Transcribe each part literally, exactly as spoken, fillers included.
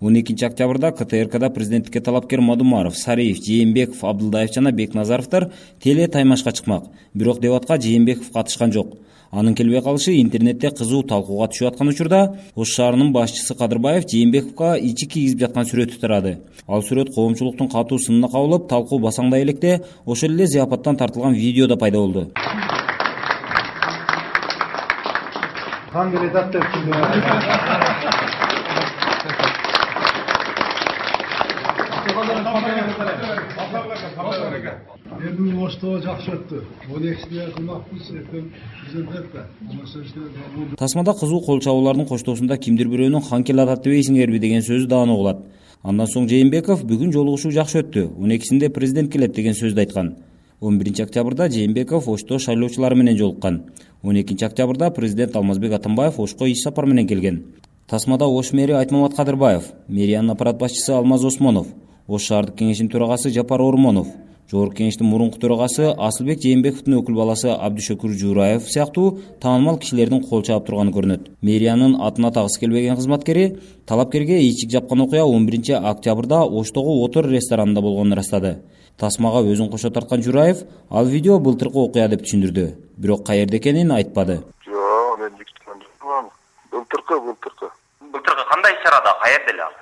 он экинчи октябрда К Т Р Кда президенттикке талапкер Мадумаров, Сариев, Жээнбеков, Абдылдаев жана Бекназаровдор теле таймашка чыкмак. Бирок дебатка Жээнбеков катышкан жок. Анын келбей калышы интернетте кызуу талкууга түшүп аткан учурда Ош шаарынын башчысы Кадырбаев Жээнбековго ичи кийгизип жаткан сүрөтү тарады. Ал сүрөт коомчулуктун катуу сынына кабылып, талкуу басаңдай электе ошол эле зыяпаттан тартылган видео да пайда болду. Эми Ошто жакшы өттү. он экисине кылмакпыз, эртең президентте. Тасмада кызуу кол чабуулардын коштоосунда кимдир бирөөнүн хан кел атат дебейсиңерби деген сөзү дааны угулат. Андан соң Жээнбеков бүгүн жолугушуу жакшы өттү. он экисинде президент келет деген сөздү айткан. он биринчи октябрда Жээнбеков Ошто шайлоочулары менен жолуккан. он экинчи октябрда президент Алмазбек Атамбаев Ошко иш сапар менен келген. Тасмада Ош мэри Айтмамат Кадырбаев, мэриянын аппарат башчысы Алмаз Осмонов, Ош шаардык кеңешинин төрагасы Жапар Ормонов, Жогорку кеңештин мурунку төрагасы Асылбек Жээнбековдун өкүл баласы Абдышөкүр Жуураев сыяктуу таанымал кишилердин кол чаап турганы көрүнөт. Мэриянын атын атагысы келбеген кызматкери талапкерге ичик жапкан окуя он биринчи октябрда Оштогу Отор ресторанында болгонун ырастады. Тасмага өзүн кошо тарткан Жуураев ал видео былтыркы окуя деп түшүндүрдү. Бирок каерде экенин айтпады. Жок, мен жигитмин. Былтыркы, былтыркы. Былтыркы кандай чарада, каерде эле ал?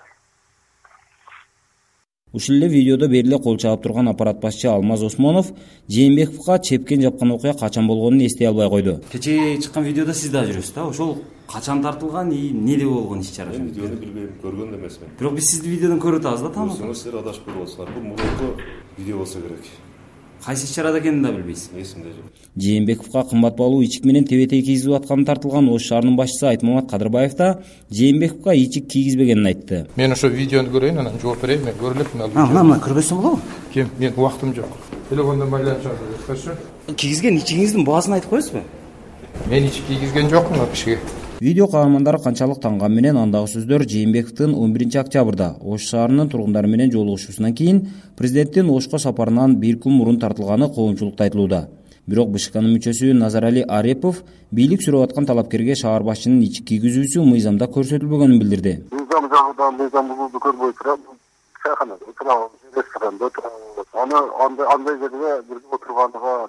Ушул эле видеодо бериле кол чаап турган аппарат башчы Алмаз Осмонов Жээнбековго чепкен жапкан окуя качан болгонун эстей албай койду. Кечээ чыккан видеодо сиз да жүрөсүз да? Ошол качан тартылган, эмнеде болгон иш чара? Мен видеону билбейм, көргөн да эмесмин. Бирок биз сизди видеодон көрүп атабыз да, таанып. Көрсөңүз силер адашып көрүп атасыздар. Бул мурунку видео болсо керек. Кайсы иш чарада экенин да билбейсиз. Эсимде жок. Жээнбековго кымбат баалуу ичик менен тебетей кийгизип атканы тартылган Ош шаарынын башчысы Айтмамат Кадырбаев да Жээнбековго ичик кийгизбегенин айтты. Мен ошо видеону көрөйүн, анан жооп берейин. Мен көрүп элем. Мына мына көрбөсөм болобу? Ким? Мен убактым жок. Телефондон байланышат эмеспи? Кийгизген ичигиңиздин баасын айтып коесузбу? Мен ичик кийгизген жокмун ал кишиге. Видео каармандары канчалык танган менен андагы сөздөр Жээнбековдун он биринчи октябрда Ош шаарынын тургундары менен жолугушуусунан кийин президенттин Ошко сапарынан бир күн мурун тартылганы коомчулукта айтылууда. Бирок Б Ш Кнын мүчөсү Назарали Арепов бийлик сүрөп аткан талапкерге шаар башчынын ичик кийгизүүсү мыйзамда көрсөтүлбөгөнүн билдирди. Мыйзам жагынан мыйзам бузулду көрбөй турам. Чайханада отурам, ресторанда отурам. Аны андай андай жерде бирге отурганга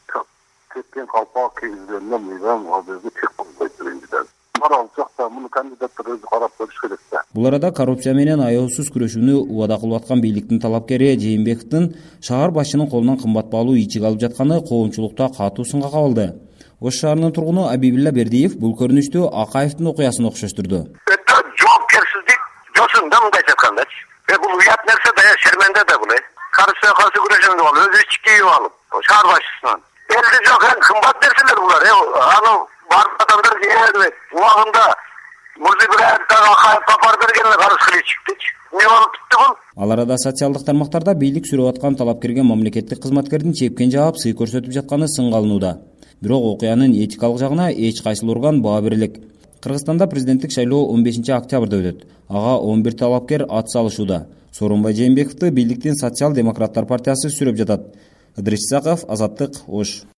кеткен калпак кийгизгенде мыйзам ал жерде чек болбойт деген. Марал жакта муну кандидаттар өзү карап көрүш керек да. Бул арада коррупция менен аеосуз күрөшүүнү убада кылып аткан бийликтин талапкери Жээнбековдун шаар башчынын колунан кымбат баалуу ичик алып жатканы коомчулукта катуу сынга кабылды. Ош шаарынын тургуну Абибилла Бердиев бул көрүнүштү Акаевдин окуясын окшоштурду. Это жоопкерсиздик жосунда мындай айткандачы. Э бул уят нерсе да, шерменде да бул. Коррупцияга каршы күрөшөм деп алып, өзү ичик кийип алып, шаар башчысынан. Элди жок, кымбат нерселер булар. Аны барлык адамдар жеңет. Убагында Мурзибиров дагы Акаев сапар бергенде карыз кылып чыктычы. Не болуп кетти бул? Ал арада социалдык тармактарда бийлик сүрөп аткан талапкерге мамлекеттик кызматкердин чепкен жаап сый көрсөтүп жатканы сынга алынууда. Бирок окуянын этикалык жагына эч кайсыл орган баа бере элек. Кыргызстанда президенттик шайлоо он бешинчи октябрда өтөт. Ага он бир талапкер ат салышууда. Сооронбай Жээнбековду бийликтин Социал-демократтар партиясы сүрөп жатат. Ыдырыс Исаков, Азаттык, Ош.